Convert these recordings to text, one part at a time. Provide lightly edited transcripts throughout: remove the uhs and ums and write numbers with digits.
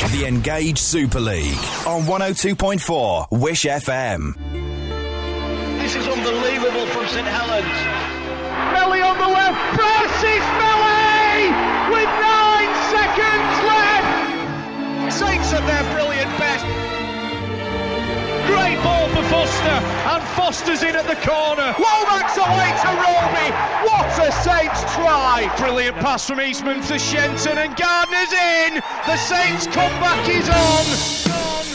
The Engage Super League on 102.4 Wish FM. This is unbelievable from St Helens. Melly on the left, Francis Melly with 9 seconds left. Saints at their brilliant best. Great ball for Foster, and Foster's in at the corner. Lomax away to Roby. What a Saints try! Brilliant pass from Eastman to Shenton, and Gardner's in. The Saints comeback is on.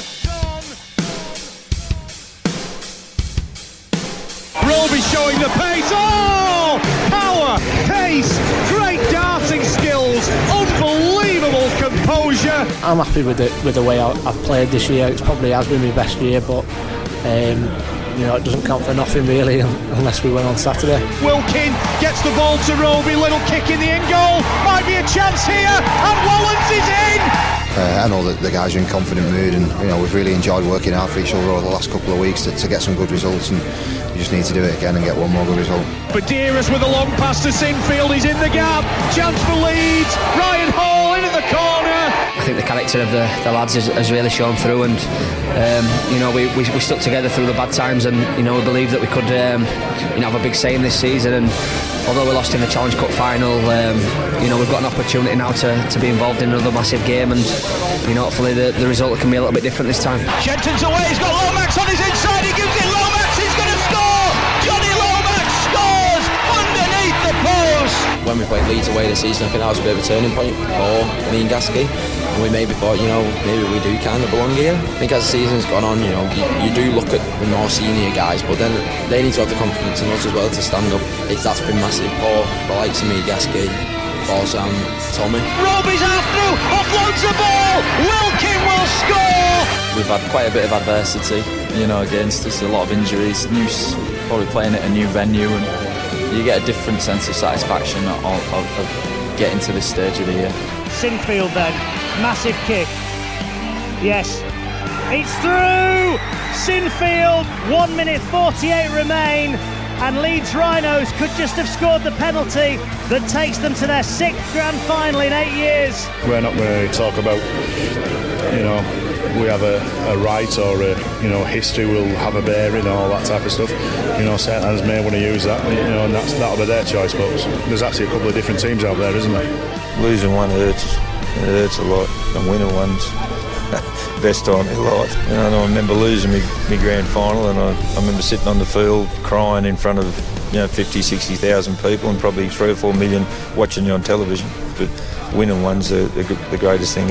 Roby showing the pace. Oh! Power, pace, great darting skills, unbelievable composure. I'm happy with the way I've played this year. It probably has been my best year, but it doesn't count for nothing really unless we win on Saturday. Wilkin gets the ball to Roby, little kick in the end goal, might be a chance here, and Wallens is in. I know that the guys are in confident mood, and we've really enjoyed working out for each other over the last couple of weeks to get some good results, and we just need to do it again and get one more good result. Badeiras with a long pass to Sinfield, he's in the gap, chance for Leeds, Ryan Hall in at the corner. I think the character of the lads has really shown through, and we stuck together through the bad times, and we believe that we could have a big say in this season. And although we lost in the Challenge Cup final, we've got an opportunity now to be involved in another massive game, and hopefully the result can be a little bit different this time. Shenton's away, he's got Lomax on his inside, he gives it Lomax, he's going to score. Johnny Lomax scores underneath the post. When we played Leeds away this season, I think that was a bit of a turning point for me and Gasky. And we maybe thought, maybe we do kind of belong here. I think as the season's gone on, you do look at the more senior guys, but then they need to have the confidence in us as well to stand up. That's been massive for the likes of me, Gasky, for Sam, Tommy. Roby's out through, offloads the ball, Wilkin will score! We've had quite a bit of adversity, against us, a lot of injuries, probably playing at a new venue, and you get a different sense of satisfaction of getting to this stage of the year. Sinfield then, massive kick. Yes, it's through! Sinfield, 1 minute 48 remain, and Leeds Rhinos could just have scored the penalty that takes them to their 6th grand final in 8 years. We're not going to talk about, we have a right or a, history will have a bearing, all that type of stuff. St Anne's may want to use that, and that'll be their choice, but there's actually a couple of different teams out there, isn't there? Losing one hurts. It hurts a lot, and winning one's best time in life. I remember losing my grand final, and I remember sitting on the field crying in front of 50, 60,000 people, and probably 3 or 4 million watching you on television. But winning one's the greatest thing